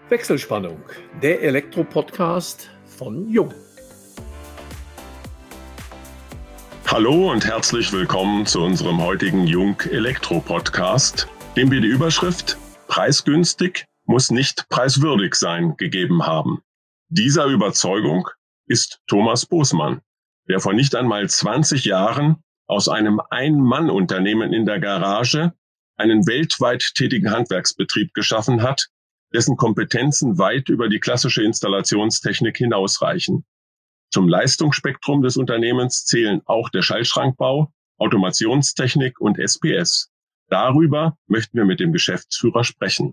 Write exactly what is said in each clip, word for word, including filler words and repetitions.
Wechselspannung, der Elektro-Podcast von Jung. Hallo und herzlich willkommen zu unserem heutigen Jung Elektro-Podcast, dem wir die Überschrift "Preisgünstig muss nicht preiswürdig sein" gegeben haben. Dieser Überzeugung ist Thomas Bosmann, der vor nicht einmal zwanzig Jahren aus einem Ein-Mann-Unternehmen in der Garage einen weltweit tätigen Handwerksbetrieb geschaffen hat, dessen Kompetenzen weit über die klassische Installationstechnik hinausreichen. Zum Leistungsspektrum des Unternehmens zählen auch der Schaltschrankbau, Automationstechnik und S P S. Darüber möchten wir mit dem Geschäftsführer sprechen.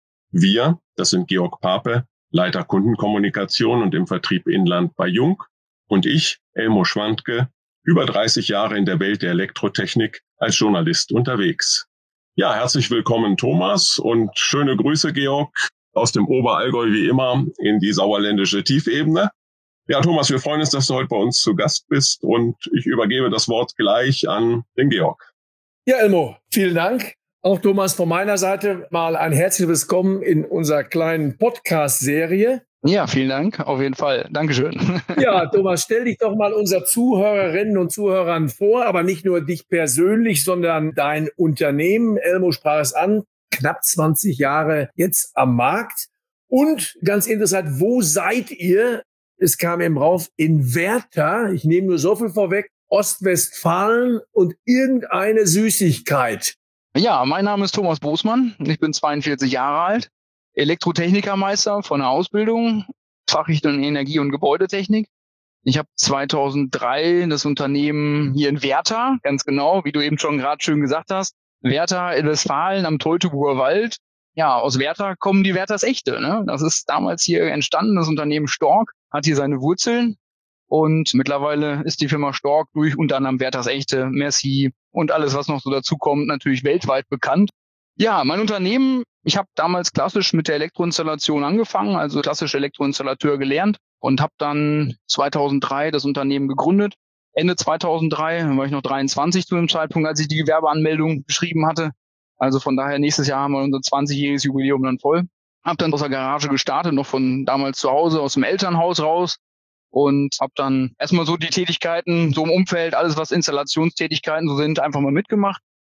Wir, das sind Georg Pape, Leiter Kundenkommunikation und im Vertrieb Inland bei Jung, und ich, Elmo Schwandke, über dreißig Jahre in der Welt der Elektrotechnik als Journalist unterwegs. Ja, herzlich willkommen Thomas und schöne Grüße Georg aus dem Oberallgäu wie immer in die sauerländische Tiefebene. Ja, Thomas, wir freuen uns, dass du heute bei uns zu Gast bist und ich übergebe das Wort gleich an den Georg. Ja, Elmo, vielen Dank. Auch Thomas, von meiner Seite mal ein herzliches Willkommen in unserer kleinen Podcast-Serie. Ja, vielen Dank, auf jeden Fall. Dankeschön. Ja, Thomas, stell dich doch mal unseren Zuhörerinnen und Zuhörern vor, aber nicht nur dich persönlich, sondern dein Unternehmen. Elmo sprach es an, knapp zwanzig Jahre jetzt am Markt. Und ganz interessant, wo seid ihr? Es kam eben rauf, in Werther, ich nehme nur so viel vorweg, Ostwestfalen und irgendeine Süßigkeit. Ja, mein Name ist Thomas Bosmann, ich bin zweiundvierzig Jahre alt. Elektrotechnikermeister von der Ausbildung, Fachrichtung Energie- und Gebäudetechnik. Ich habe zweitausenddrei das Unternehmen hier in Werther, ganz genau, wie du eben schon gerade schön gesagt hast, Werther in Westfalen am Teutoburger Wald. Ja, aus Werther kommen die Werthers Echte, ne? Das ist damals hier entstanden, das Unternehmen Stork hat hier seine Wurzeln und mittlerweile ist die Firma Stork durch unter anderem Werthers Echte, Merci und alles, was noch so dazu kommt, natürlich weltweit bekannt. Ja, mein Unternehmen, ich habe damals klassisch mit der Elektroinstallation angefangen, also klassisch Elektroinstallateur gelernt und habe dann zweitausenddrei das Unternehmen gegründet. Ende zweitausenddrei, dann war ich noch dreiundzwanzig zu dem Zeitpunkt, als ich die Gewerbeanmeldung geschrieben hatte. Also von daher, nächstes Jahr haben wir unser zwanzigjähriges Jubiläum dann voll. Hab dann aus der Garage gestartet, noch von damals zu Hause, aus dem Elternhaus raus und habe dann erstmal so die Tätigkeiten, so im Umfeld, alles was Installationstätigkeiten so sind, einfach mal mitgemacht.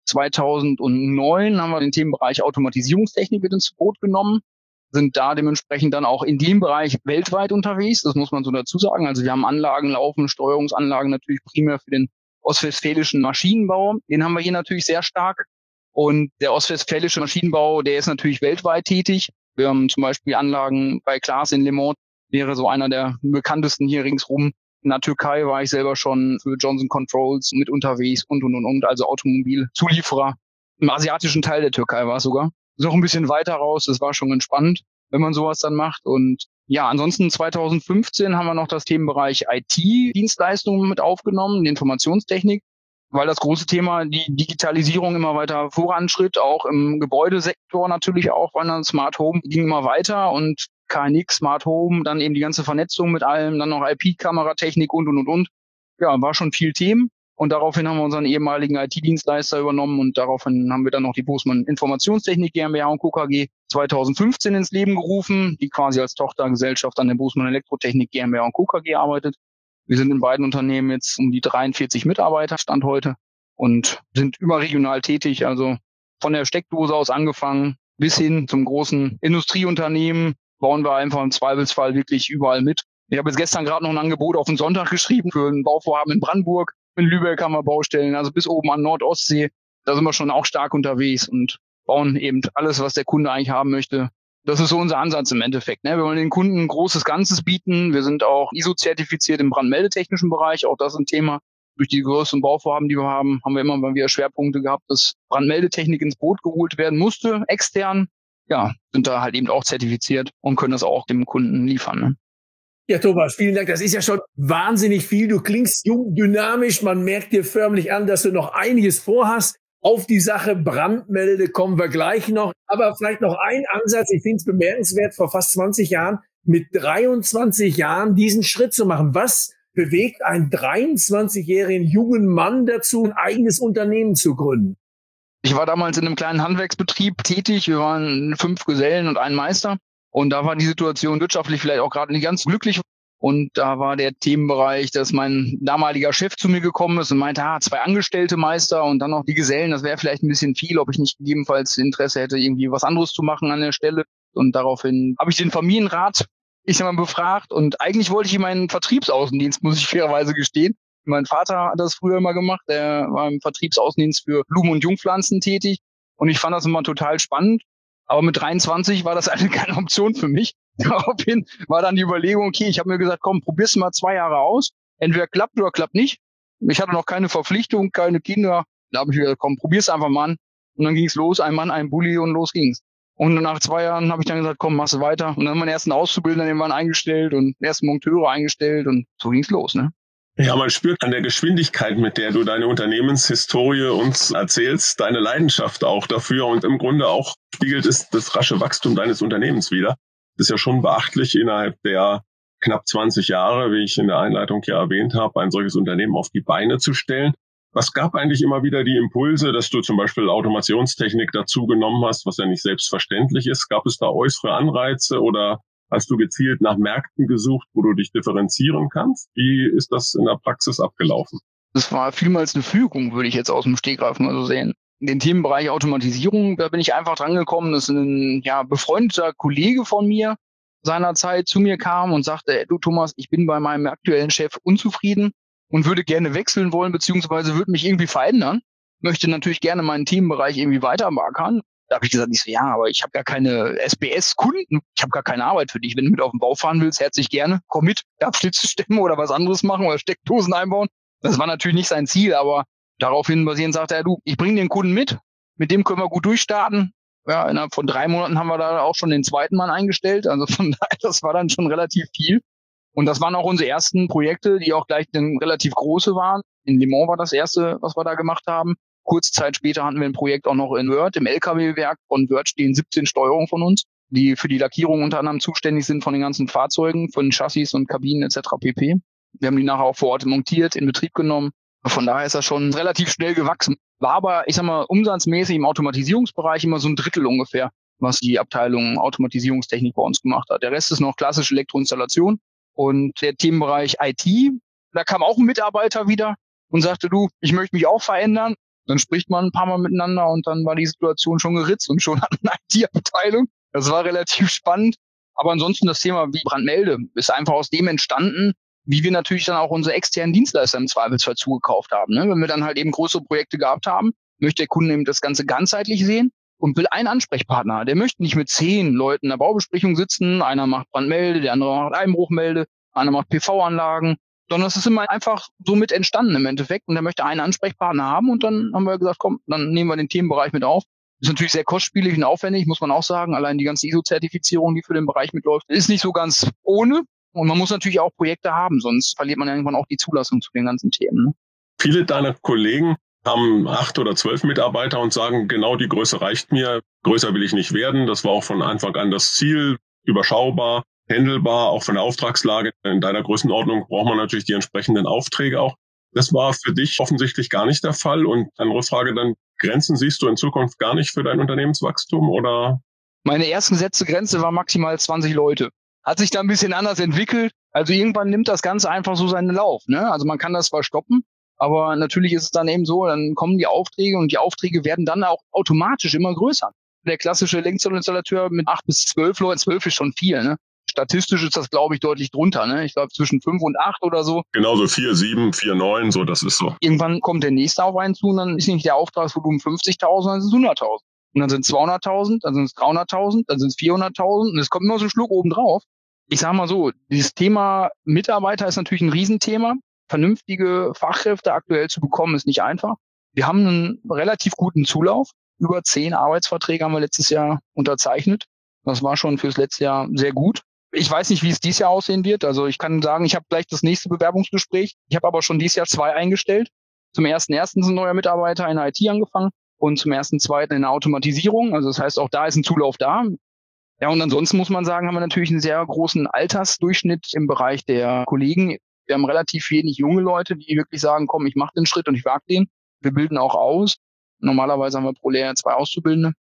zweitausendneun haben wir den Themenbereich Automatisierungstechnik mit ins Boot genommen, sind da dementsprechend dann auch in dem Bereich weltweit unterwegs, das muss man so dazu sagen. Also wir haben Anlagen laufen, Steuerungsanlagen natürlich primär für den ostwestfälischen Maschinenbau, den haben wir hier natürlich sehr stark. Und der ostwestfälische Maschinenbau, der ist natürlich weltweit tätig. Wir haben zum Beispiel Anlagen bei Klaas in Le Mans, wäre so einer der bekanntesten hier ringsrum. In der Türkei war ich selber schon für Johnson Controls mit unterwegs und, und, und, und, also Automobilzulieferer. Im asiatischen Teil der Türkei war es sogar. Ist auch ein bisschen weiter raus, das war schon entspannt, wenn man sowas dann macht. Und ja, ansonsten zweitausendfünfzehn haben wir noch das Themenbereich I T-Dienstleistungen mit aufgenommen, die Informationstechnik, weil das große Thema die Digitalisierung immer weiter voranschritt, auch im Gebäudesektor natürlich auch, weil dann Smart Home ging immer weiter und K N X, Smart Home, dann eben die ganze Vernetzung mit allem, dann noch I P-Kameratechnik und, und, und, und. Ja, war schon viel Themen. Und daraufhin haben wir unseren ehemaligen I T-Dienstleister übernommen und daraufhin haben wir dann noch die Bosmann Informationstechnik GmbH und Co. K G zweitausendfünfzehn ins Leben gerufen, die quasi als Tochtergesellschaft an der Bosmann Elektrotechnik GmbH und Co. K G arbeitet. Wir sind in beiden Unternehmen jetzt um die dreiundvierzig Mitarbeiter, Stand heute, und sind überregional tätig, also von der Steckdose aus angefangen bis hin zum großen Industrieunternehmen bauen wir einfach im Zweifelsfall wirklich überall mit. Ich habe jetzt gestern gerade noch ein Angebot auf den Sonntag geschrieben für ein Bauvorhaben in Brandenburg. In Lübeck haben wir Baustellen, also bis oben an Nordostsee. Da sind wir schon auch stark unterwegs und bauen eben alles, was der Kunde eigentlich haben möchte. Das ist so unser Ansatz im Endeffekt, ne? Wir wollen den Kunden ein großes Ganzes bieten. Wir sind auch I S O-zertifiziert im brandmeldetechnischen Bereich. Auch das ist ein Thema. Durch die größeren Bauvorhaben, die wir haben, haben wir immer mal wieder Schwerpunkte gehabt, dass Brandmeldetechnik ins Boot geholt werden musste, extern. Ja, sind da halt eben auch zertifiziert und können das auch dem Kunden liefern, ne? Ja, Thomas, vielen Dank. Das ist ja schon wahnsinnig viel. Du klingst jung, dynamisch. Man merkt dir förmlich an, dass du noch einiges vorhast. Auf die Sache Brandmelde kommen wir gleich noch. Aber vielleicht noch ein Ansatz. Ich finde es bemerkenswert, vor fast zwanzig Jahren mit dreiundzwanzig Jahren diesen Schritt zu machen. Was bewegt einen dreiundzwanzigjährigen jungen Mann dazu, ein eigenes Unternehmen zu gründen? Ich war damals in einem kleinen Handwerksbetrieb tätig. Wir waren fünf Gesellen und ein Meister. Und da war die Situation wirtschaftlich vielleicht auch gerade nicht ganz glücklich. Und da war der Themenbereich, dass mein damaliger Chef zu mir gekommen ist und meinte, ah, zwei Angestellte Meister und dann noch die Gesellen, das wäre vielleicht ein bisschen viel, ob ich nicht gegebenenfalls Interesse hätte, irgendwie was anderes zu machen an der Stelle. Und daraufhin habe ich den Familienrat, ich sag mal, befragt und eigentlich wollte ich ihm einen Vertriebsaußendienst, muss ich fairerweise gestehen. Mein Vater hat das früher immer gemacht, der war im Vertriebsaußendienst für Blumen- und Jungpflanzen tätig und ich fand das immer total spannend. Aber mit dreiundzwanzig war das eigentlich keine Option für mich. Daraufhin war dann die Überlegung, okay, ich habe mir gesagt, komm, probier's mal zwei Jahre aus. Entweder klappt oder klappt nicht. Ich hatte noch keine Verpflichtung, keine Kinder. Da habe ich gesagt, komm, probier's einfach mal an. Und dann ging's los, ein Mann, ein Bulli und los ging's. Und nach zwei Jahren habe ich dann gesagt, komm, machst du weiter. Und dann haben wir den ersten Auszubildenden, den waren eingestellt und den ersten Monteure eingestellt und so ging's los, ne? Ja, man spürt an der Geschwindigkeit, mit der du deine Unternehmenshistorie uns erzählst, deine Leidenschaft auch dafür und im Grunde auch spiegelt es das rasche Wachstum deines Unternehmens wider. Das ist ja schon beachtlich, innerhalb der knapp zwanzig Jahre, wie ich in der Einleitung ja erwähnt habe, ein solches Unternehmen auf die Beine zu stellen. Was gab eigentlich immer wieder die Impulse, dass du zum Beispiel Automationstechnik dazu genommen hast, was ja nicht selbstverständlich ist? Gab es da äußere Anreize oder hast du gezielt nach Märkten gesucht, wo du dich differenzieren kannst? Wie ist das in der Praxis abgelaufen? Das war vielmals eine Fügung, würde ich jetzt aus dem Stegreif mal so sehen. In den Themenbereich Automatisierung, da bin ich einfach dran gekommen, dass ein ja, befreundeter Kollege von mir seinerzeit zu mir kam und sagte, du Thomas, ich bin bei meinem aktuellen Chef unzufrieden und würde gerne wechseln wollen, beziehungsweise würde mich irgendwie verändern, möchte natürlich gerne meinen Themenbereich irgendwie weitermarkern. Da habe ich gesagt, ich so, ja, aber ich habe gar keine S B S-Kunden, ich habe gar keine Arbeit für dich. Wenn du mit auf den Bau fahren willst, herzlich gerne, komm mit, Abschlitze stemmen oder was anderes machen oder Steckdosen einbauen. Das war natürlich nicht sein Ziel, aber daraufhin basierend sagte er, du, ich bringe den Kunden mit, mit dem können wir gut durchstarten. Ja, innerhalb von drei Monaten haben wir da auch schon den zweiten Mann eingestellt, also von daher, das war dann schon relativ viel. Und das waren auch unsere ersten Projekte, die auch gleich dann relativ große waren. In Le Mans war das erste, was wir da gemacht haben. Kurze Zeit später hatten wir ein Projekt auch noch in Wörth, im L K W-Werk. Von Wörth stehen siebzehn Steuerungen von uns, die für die Lackierung unter anderem zuständig sind von den ganzen Fahrzeugen, von Chassis und Kabinen et cetera pp. Wir haben die nachher auch vor Ort montiert, in Betrieb genommen. Von daher ist das schon relativ schnell gewachsen. War aber, ich sag mal, umsatzmäßig im Automatisierungsbereich immer so ein Drittel ungefähr, was die Abteilung Automatisierungstechnik bei uns gemacht hat. Der Rest ist noch klassische Elektroinstallation. Und der Themenbereich I T, da kam auch ein Mitarbeiter wieder und sagte, du, ich möchte mich auch verändern. Dann spricht man ein paar Mal miteinander und dann war die Situation schon geritzt und schon hat eine I T-Abteilung. Das war relativ spannend. Aber ansonsten das Thema wie Brandmelde ist einfach aus dem entstanden, wie wir natürlich dann auch unsere externen Dienstleister im Zweifelsfall zugekauft haben. Ne? Wenn wir dann halt eben größere Projekte gehabt haben, möchte der Kunde eben das Ganze ganzheitlich sehen und will einen Ansprechpartner. Der möchte nicht mit zehn Leuten in der Baubesprechung sitzen. Einer macht Brandmelde, der andere macht Einbruchmelde, einer macht P V-Anlagen. Sondern es ist immer einfach so mit entstanden im Endeffekt. Und der möchte einen Ansprechpartner haben. Und dann haben wir gesagt, komm, dann nehmen wir den Themenbereich mit auf. Ist natürlich sehr kostspielig und aufwendig, muss man auch sagen. Allein die ganze I S O-Zertifizierung, die für den Bereich mitläuft, ist nicht so ganz ohne. Und man muss natürlich auch Projekte haben, sonst verliert man irgendwann auch die Zulassung zu den ganzen Themen. Ne? Viele deiner Kollegen haben acht oder zwölf Mitarbeiter und sagen, genau die Größe reicht mir. Größer will ich nicht werden. Das war auch von Anfang an das Ziel. Überschaubar, handelbar, auch von der Auftragslage. In deiner Größenordnung braucht man natürlich die entsprechenden Aufträge auch. Das war für dich offensichtlich gar nicht der Fall. Und eine Rückfrage dann, Grenzen siehst du in Zukunft gar nicht für dein Unternehmenswachstum, oder? Meine erst gesetzte Grenze war maximal zwanzig Leute. Hat sich da ein bisschen anders entwickelt. Also irgendwann nimmt das Ganze einfach so seinen Lauf. Ne? Also man kann das zwar stoppen, aber natürlich ist es dann eben so, dann kommen die Aufträge und die Aufträge werden dann auch automatisch immer größer. Der klassische Lenkzollinstallateur mit acht bis zwölf Leuten, zwölf ist schon viel. Ne? Statistisch ist das, glaube ich, deutlich drunter. Ne? Ich glaube zwischen fünf und acht oder so. Genauso vier, sieben, vier, neun, so, das ist so. Irgendwann kommt der nächste auf einen zu und dann ist nicht der Auftragsvolumen fünfzigtausend, dann sind es hunderttausend. Und dann sind es zweihunderttausend, dann sind es dreihunderttausend, dann sind es vierhunderttausend und es kommt immer so ein Schluck oben drauf. Ich sage mal so, dieses Thema Mitarbeiter ist natürlich ein Riesenthema. Vernünftige Fachkräfte aktuell zu bekommen, ist nicht einfach. Wir haben einen relativ guten Zulauf. Über zehn Arbeitsverträge haben wir letztes Jahr unterzeichnet. Das war schon fürs letzte Jahr sehr gut. Ich weiß nicht, wie es dieses Jahr aussehen wird. Also ich kann sagen, ich habe gleich das nächste Bewerbungsgespräch. Ich habe aber schon dieses Jahr zwei eingestellt. Zum ersten ersten ist ein neuer Mitarbeiter in der I T angefangen und zum ersten zweiten in der Automatisierung. Also das heißt, auch da ist ein Zulauf da. Ja, und ansonsten muss man sagen, haben wir natürlich einen sehr großen Altersdurchschnitt im Bereich der Kollegen. Wir haben relativ wenig junge Leute, die wirklich sagen, komm, ich mache den Schritt und ich wage den. Wir bilden auch aus. Normalerweise haben wir pro Lehrjahr zwei Auszubildende.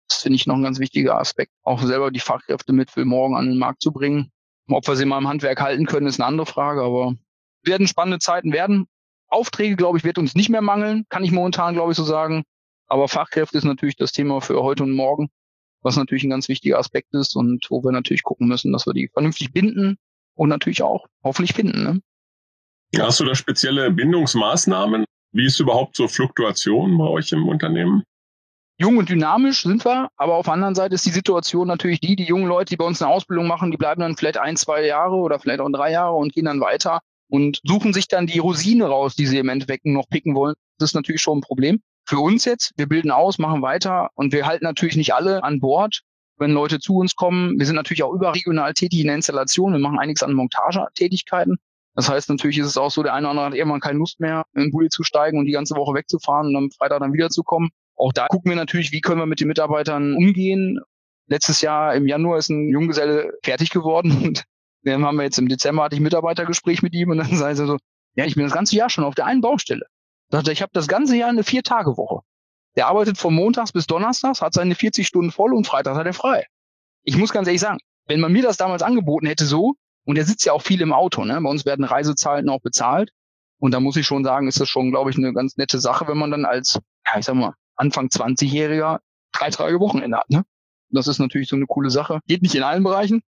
Das finde ich noch ein ganz wichtiger Aspekt. Auch selber die Fachkräfte mit für morgen an den Markt zu bringen. Ob wir sie mal im Handwerk halten können, ist eine andere Frage, aber werden spannende Zeiten werden. Aufträge, glaube ich, wird uns nicht mehr mangeln, kann ich momentan, glaube ich, so sagen. Aber Fachkräfte ist natürlich das Thema für heute und morgen, was natürlich ein ganz wichtiger Aspekt ist und wo wir natürlich gucken müssen, dass wir die vernünftig binden und natürlich auch hoffentlich finden. Ne? Hast du da spezielle Bindungsmaßnahmen? Wie ist überhaupt so Fluktuation bei euch im Unternehmen? Jung und dynamisch sind wir, aber auf der anderen Seite ist die Situation natürlich die, die jungen Leute, die bei uns eine Ausbildung machen, die bleiben dann vielleicht ein, zwei Jahre oder vielleicht auch drei Jahre und gehen dann weiter und suchen sich dann die Rosine raus, die sie im Endeffekt noch picken wollen. Das ist natürlich schon ein Problem. Für uns jetzt, wir bilden aus, machen weiter und wir halten natürlich nicht alle an Bord, wenn Leute zu uns kommen. Wir sind natürlich auch überregional tätig in der Installation. Wir machen einiges an Montagetätigkeiten. Das heißt, natürlich ist es auch so, der eine oder andere hat irgendwann keine Lust mehr, in den Bulli zu steigen und die ganze Woche wegzufahren und am Freitag dann wiederzukommen. Auch da gucken wir natürlich, wie können wir mit den Mitarbeitern umgehen. Letztes Jahr im Januar ist ein Junggeselle fertig geworden und dann haben wir jetzt im Dezember hatte ich ein Mitarbeitergespräch mit ihm und dann sagt er so, ja, ich bin das ganze Jahr schon auf der einen Baustelle. Da sagt er, ich habe das ganze Jahr eine Vier-Tage-Woche. Der arbeitet von Montags bis Donnerstags, hat seine vierzig Stunden voll und Freitags hat er frei. Ich muss ganz ehrlich sagen, wenn man mir das damals angeboten hätte so, und er sitzt ja auch viel im Auto, ne? Bei uns werden Reisezeiten auch bezahlt. Und da muss ich schon sagen, ist das schon, glaube ich, eine ganz nette Sache, wenn man dann als, ja, ich sag mal, Anfang zwanzigjähriger drei Tage Wochenende hat, ne? Das ist natürlich so eine coole Sache. Geht nicht in allen Bereichen.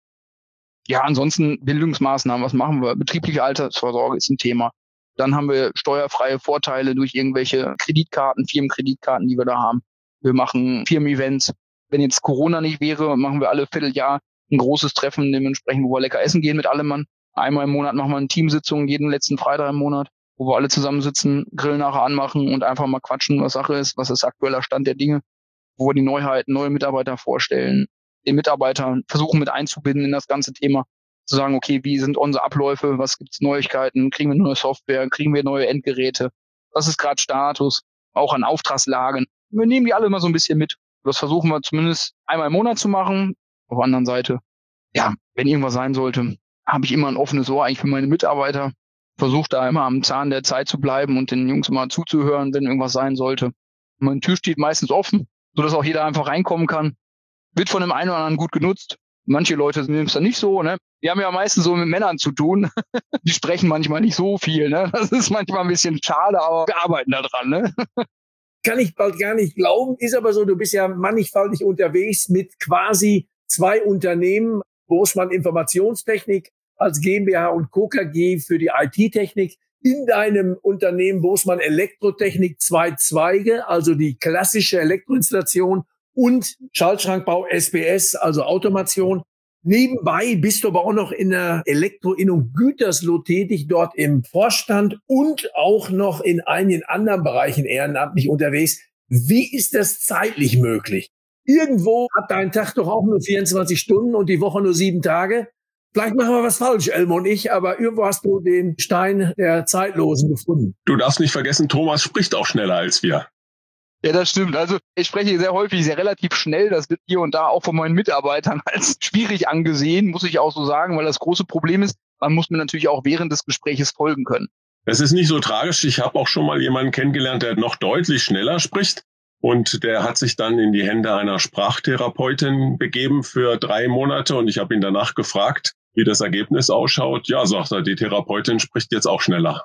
Ja, ansonsten Bildungsmaßnahmen, was machen wir? Betriebliche Altersvorsorge ist ein Thema. Dann haben wir steuerfreie Vorteile durch irgendwelche Kreditkarten, Firmenkreditkarten, die wir da haben. Wir machen Firmen-Events. Wenn jetzt Corona nicht wäre, machen wir alle Vierteljahr ein großes Treffen, dementsprechend, wo wir lecker essen gehen mit allem Mann. Einmal im Monat machen wir eine Teamsitzung, jeden letzten Freitag im Monat, wo wir alle zusammensitzen, Grill nachher anmachen und einfach mal quatschen, was Sache ist, was ist aktueller Stand der Dinge, wo wir die Neuheiten, neue Mitarbeiter vorstellen, den Mitarbeitern versuchen mit einzubinden in das ganze Thema, zu sagen, okay, wie sind unsere Abläufe, was gibt's Neuigkeiten, kriegen wir neue Software, kriegen wir neue Endgeräte, was ist gerade Status, auch an Auftragslagen. Wir nehmen die alle mal so ein bisschen mit. Das versuchen wir zumindest einmal im Monat zu machen. Auf der anderen Seite, ja, wenn irgendwas sein sollte, habe ich immer ein offenes Ohr eigentlich für meine Mitarbeiter. Versuche da immer am Zahn der Zeit zu bleiben und den Jungs mal zuzuhören, wenn irgendwas sein sollte. Meine Tür steht meistens offen, sodass auch jeder einfach reinkommen kann. Wird von dem einen oder anderen gut genutzt. Manche Leute nehmen es dann nicht so, ne? Wir haben ja meistens so mit Männern zu tun. Die sprechen manchmal nicht so viel, ne? Das ist manchmal ein bisschen schade, aber wir arbeiten da dran, ne? Kann ich bald gar nicht glauben, ist aber so, du bist ja mannigfaltig unterwegs mit quasi zwei Unternehmen, Bosmann Informationstechnik als GmbH und Co. K G für die I T-Technik. In deinem Unternehmen Bosmann Elektrotechnik zwei Zweige, also die klassische Elektroinstallation und Schaltschrankbau S B S, also Automation. Nebenbei bist du aber auch noch in der Elektroinnung Gütersloh tätig, dort im Vorstand und auch noch in einigen anderen Bereichen ehrenamtlich unterwegs. Wie ist das zeitlich möglich? Irgendwo hat dein Tag doch auch nur vierundzwanzig Stunden und die Woche nur sieben Tage. Vielleicht machen wir was falsch, Elmo und ich, aber irgendwo hast du den Stein der Zeitlosen gefunden. Du darfst nicht vergessen, Thomas spricht auch schneller als wir. Ja, das stimmt. Also ich spreche sehr häufig, sehr relativ schnell. Das wird hier und da auch von meinen Mitarbeitern als schwierig angesehen, muss ich auch so sagen, weil das große Problem ist, man muss mir natürlich auch während des Gespräches folgen können. Es ist nicht so tragisch. Ich habe auch schon mal jemanden kennengelernt, der noch deutlich schneller spricht. Und der hat sich dann in die Hände einer Sprachtherapeutin begeben für drei Monate. Und ich habe ihn danach gefragt, wie das Ergebnis ausschaut. Ja, sagt er, die Therapeutin spricht jetzt auch schneller.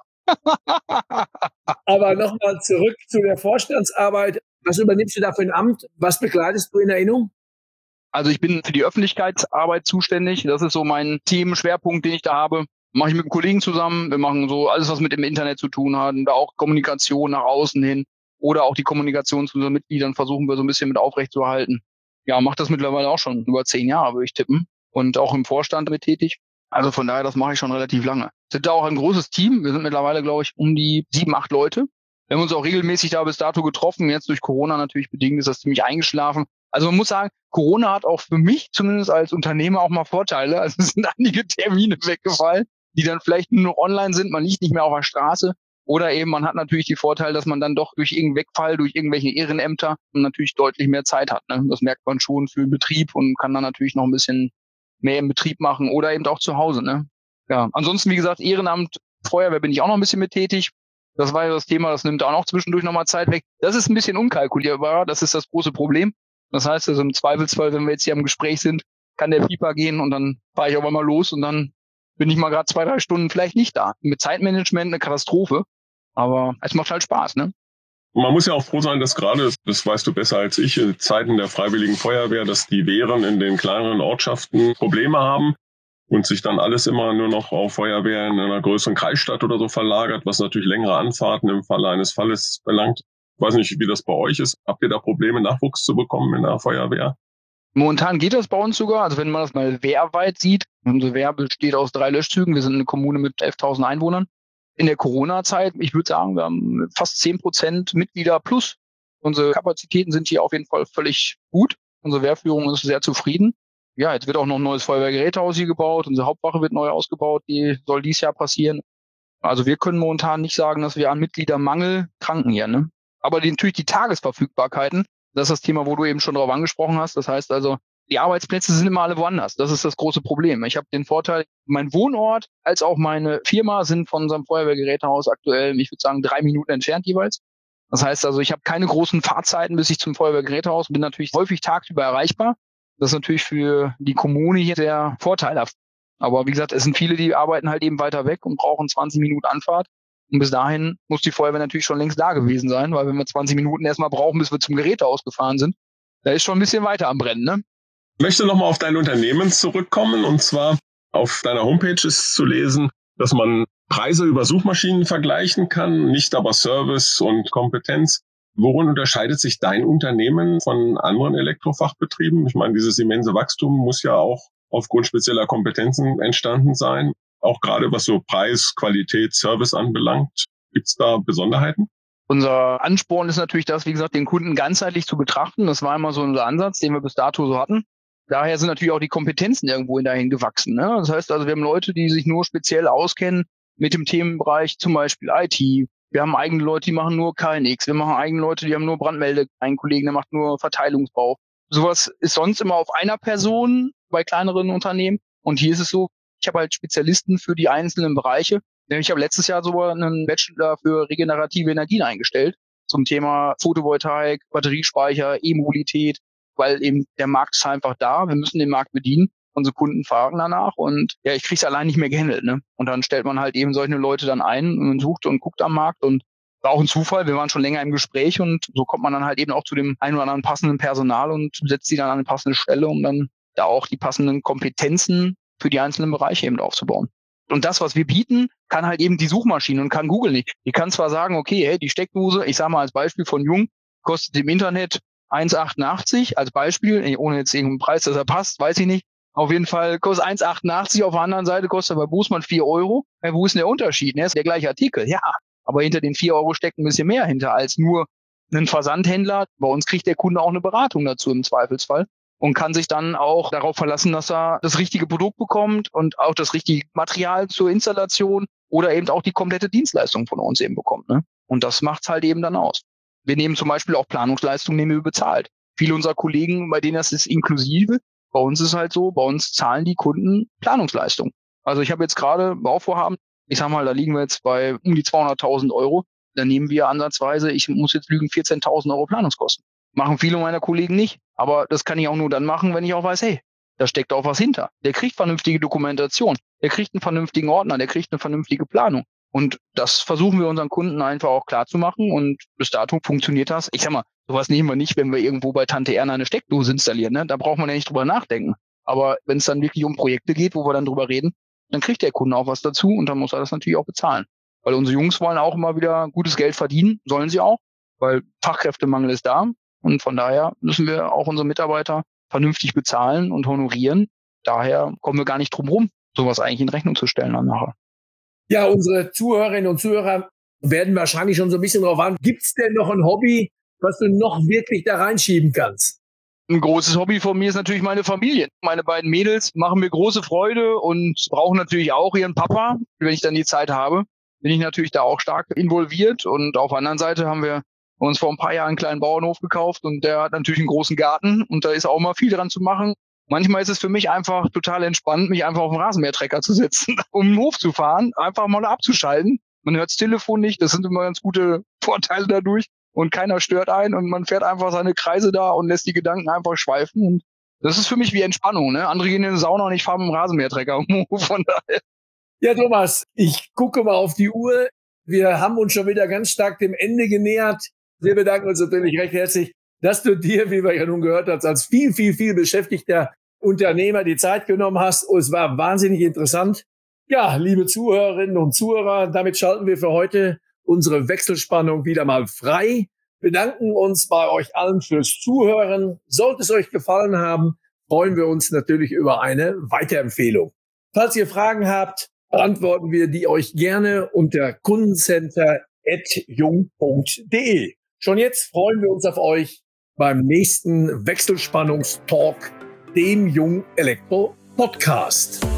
Aber nochmal zurück zu der Vorstandsarbeit. Was übernimmst du da für ein Amt? Was begleitest du in Erinnerung? Also ich bin für die Öffentlichkeitsarbeit zuständig. Das ist so mein Themenschwerpunkt, den ich da habe. Mache ich mit einem Kollegen zusammen. Wir machen so alles, was mit dem Internet zu tun hat. Und da auch Kommunikation nach außen hin. Oder auch die Kommunikation zu unseren Mitgliedern versuchen wir so ein bisschen mit aufrechtzuerhalten. Ja, mache das mittlerweile auch schon über zehn Jahre, würde ich tippen. Und auch im Vorstand mit tätig. Also von daher, das mache ich schon relativ lange. Sind da auch ein großes Team. Wir sind mittlerweile, glaube ich, um die sieben, acht Leute. Wir haben uns auch regelmäßig da bis dato getroffen. Jetzt durch Corona natürlich bedingt ist das ziemlich eingeschlafen. Also man muss sagen, Corona hat auch für mich zumindest als Unternehmer auch mal Vorteile. Also es sind einige Termine weggefallen, die dann vielleicht nur noch online sind. Man liegt nicht mehr auf der Straße. Oder eben, man hat natürlich die Vorteile, dass man dann doch durch irgendeinen Wegfall, durch irgendwelche Ehrenämter natürlich deutlich mehr Zeit hat. Ne? Das merkt man schon für den Betrieb und kann dann natürlich noch ein bisschen mehr im Betrieb machen oder eben auch zu Hause. Ne? Ja, ansonsten, wie gesagt, Ehrenamt, Feuerwehr bin ich auch noch ein bisschen mit tätig. Das war ja das Thema, das nimmt auch noch zwischendurch nochmal Zeit weg. Das ist ein bisschen unkalkulierbar, das ist das große Problem. Das heißt also im Zweifelsfall, wenn wir jetzt hier im Gespräch sind, kann der Pieper gehen und dann fahre ich auf einmal los und dann bin ich mal gerade zwei, drei Stunden vielleicht nicht da. Mit Zeitmanagement eine Katastrophe, aber es macht halt Spaß, ne? Man muss ja auch froh sein, dass gerade, das weißt du besser als ich, in Zeiten der Freiwilligen Feuerwehr, dass die Wehren in den kleineren Ortschaften Probleme haben und sich dann alles immer nur noch auf Feuerwehr in einer größeren Kreisstadt oder so verlagert, was natürlich längere Anfahrten im Falle eines Falles verlangt. Ich weiß nicht, wie das bei euch ist. Habt ihr da Probleme, Nachwuchs zu bekommen in der Feuerwehr? Momentan geht das bei uns sogar. Also wenn man das mal wehrweit sieht, unsere Wehr besteht aus drei Löschzügen. Wir sind eine Kommune mit elftausend Einwohnern. In der Corona-Zeit, ich würde sagen, wir haben fast zehn Prozent Mitglieder plus. Unsere Kapazitäten sind hier auf jeden Fall völlig gut. Unsere Wehrführung ist sehr zufrieden. Ja, jetzt wird auch noch ein neues Feuerwehrgerätehaus hier gebaut. Unsere Hauptwache wird neu ausgebaut. Die soll dieses Jahr passieren. Also wir können momentan nicht sagen, dass wir an Mitgliedermangel kranken hier, ne? Aber die, natürlich die Tagesverfügbarkeiten, das ist das Thema, wo du eben schon drauf angesprochen hast. Das heißt also, die Arbeitsplätze sind immer alle woanders. Das ist das große Problem. Ich habe den Vorteil, mein Wohnort als auch meine Firma sind von unserem Feuerwehrgerätehaus aktuell, ich würde sagen, drei Minuten entfernt jeweils. Das heißt also, ich habe keine großen Fahrzeiten, bis ich zum Feuerwehrgerätehaus bin, natürlich häufig tagsüber erreichbar. Das ist natürlich für die Kommune hier sehr vorteilhaft. Aber wie gesagt, es sind viele, die arbeiten halt eben weiter weg und brauchen zwanzig Minuten Anfahrt. Und bis dahin muss die Feuerwehr natürlich schon längst da gewesen sein, weil wenn wir zwanzig Minuten erstmal brauchen, bis wir zum Gerätehaus gefahren sind, da ist schon ein bisschen weiter am Brennen, ne? Ich möchte nochmal auf dein Unternehmen zurückkommen, und zwar auf deiner Homepage ist zu lesen, dass man Preise über Suchmaschinen vergleichen kann, nicht aber Service und Kompetenz. Worin unterscheidet sich dein Unternehmen von anderen Elektrofachbetrieben? Ich meine, dieses immense Wachstum muss ja auch aufgrund spezieller Kompetenzen entstanden sein, auch gerade was so Preis, Qualität, Service anbelangt. Gibt es da Besonderheiten? Unser Ansporn ist natürlich das, wie gesagt, den Kunden ganzheitlich zu betrachten. Das war immer so unser Ansatz, den wir bis dato so hatten. Daher sind natürlich auch die Kompetenzen irgendwo dahin gewachsen, ne? Das heißt also, wir haben Leute, die sich nur speziell auskennen mit dem Themenbereich, zum Beispiel I T. Wir haben eigene Leute, die machen nur K N X. Wir machen eigene Leute, die haben nur Brandmelde. Ein Kollege, der macht nur Verteilungsbau. Sowas ist sonst immer auf einer Person bei kleineren Unternehmen. Und hier ist es so, ich habe halt Spezialisten für die einzelnen Bereiche. Ich habe letztes Jahr sogar einen Bachelor für regenerative Energien eingestellt zum Thema Photovoltaik, Batteriespeicher, E-Mobilität, weil eben der Markt ist einfach da. Wir müssen den Markt bedienen. Unsere Kunden fragen danach und ja, ich kriege es allein nicht mehr gehandelt, ne? Und dann stellt man halt eben solche Leute dann ein und sucht und guckt am Markt und war auch ein Zufall. Wir waren schon länger im Gespräch und so kommt man dann halt eben auch zu dem ein oder anderen passenden Personal und setzt sie dann an eine passende Stelle, um dann da auch die passenden Kompetenzen für die einzelnen Bereiche eben aufzubauen. Und das, was wir bieten, kann halt eben die Suchmaschine und kann Google nicht. Die kann zwar sagen, okay, hey, die Steckdose, ich sage mal als Beispiel von Jung, kostet im Internet eins Komma achtundachtzig als Beispiel, ohne jetzt irgendeinen Preis, dass er passt, weiß ich nicht. Auf jeden Fall kostet eins Komma achtundachtzig, auf der anderen Seite kostet bei Bußmann vier Euro. Ja, wo ist denn der Unterschied? Ne? Ist der gleiche Artikel, ja. Aber hinter den vier Euro steckt ein bisschen mehr hinter als nur ein Versandhändler. Bei uns kriegt der Kunde auch eine Beratung dazu im Zweifelsfall und kann sich dann auch darauf verlassen, dass er das richtige Produkt bekommt und auch das richtige Material zur Installation oder eben auch die komplette Dienstleistung von uns eben bekommt. Ne? Und das macht's halt eben dann aus. Wir nehmen zum Beispiel auch Planungsleistungen, nehmen wir bezahlt. Viele unserer Kollegen, bei denen das ist inklusive, bei uns ist halt so, bei uns zahlen die Kunden Planungsleistung. Also ich habe jetzt gerade Bauvorhaben, ich sag mal, da liegen wir jetzt bei um die zweihunderttausend Euro. Da nehmen wir ansatzweise, ich muss jetzt lügen, vierzehntausend Euro Planungskosten. Machen viele meiner Kollegen nicht, aber das kann ich auch nur dann machen, wenn ich auch weiß, hey, da steckt auch was hinter. Der kriegt vernünftige Dokumentation, der kriegt einen vernünftigen Ordner, der kriegt eine vernünftige Planung. Und das versuchen wir unseren Kunden einfach auch klar zu machen und bis dato funktioniert das. Ich sag mal, sowas nehmen wir nicht, wenn wir irgendwo bei Tante Erna eine Steckdose installieren, ne? Da braucht man ja nicht drüber nachdenken. Aber wenn es dann wirklich um Projekte geht, wo wir dann drüber reden, dann kriegt der Kunde auch was dazu und dann muss er das natürlich auch bezahlen. Weil unsere Jungs wollen auch immer wieder gutes Geld verdienen, sollen sie auch, weil Fachkräftemangel ist da. Und von daher müssen wir auch unsere Mitarbeiter vernünftig bezahlen und honorieren. Daher kommen wir gar nicht drum rum, sowas eigentlich in Rechnung zu stellen dann nachher. Ja, unsere Zuhörerinnen und Zuhörer werden wahrscheinlich schon so ein bisschen drauf an. Gibt's denn noch ein Hobby, was du noch wirklich da reinschieben kannst? Ein großes Hobby von mir ist natürlich meine Familie. Meine beiden Mädels machen mir große Freude und brauchen natürlich auch ihren Papa. Wenn ich dann die Zeit habe, bin ich natürlich da auch stark involviert. Und auf der anderen Seite haben wir uns vor ein paar Jahren einen kleinen Bauernhof gekauft und der hat natürlich einen großen Garten und da ist auch mal viel dran zu machen. Manchmal ist es für mich einfach total entspannt, mich einfach auf den Rasenmähertrecker zu setzen, um den Hof zu fahren, einfach mal abzuschalten. Man hört das Telefon nicht, das sind immer ganz gute Vorteile dadurch. und keiner stört einen und man fährt einfach seine Kreise da und lässt die Gedanken einfach schweifen. Und das ist für mich wie Entspannung. Ne? Andere gehen in die Sauna und ich fahre mit dem Rasenmähertrecker. Von daher. Ja, Thomas, ich gucke mal auf die Uhr. Wir haben uns schon wieder ganz stark dem Ende genähert. Wir bedanken uns natürlich recht herzlich, dass du dir, wie wir ja nun gehört hast, als viel, viel, viel beschäftigter Unternehmer die Zeit genommen hast. Und es war wahnsinnig interessant. Ja, liebe Zuhörerinnen und Zuhörer, damit schalten wir für heute unsere Wechselspannung wieder mal frei. Bedanken uns bei euch allen fürs Zuhören. Sollte es euch gefallen haben, freuen wir uns natürlich über eine Weiterempfehlung. Falls ihr Fragen habt, beantworten wir die euch gerne unter kundencenter at jung punkt de. Schon jetzt freuen wir uns auf euch beim nächsten Wechselspannungstalk, dem Jung Elektro Podcast.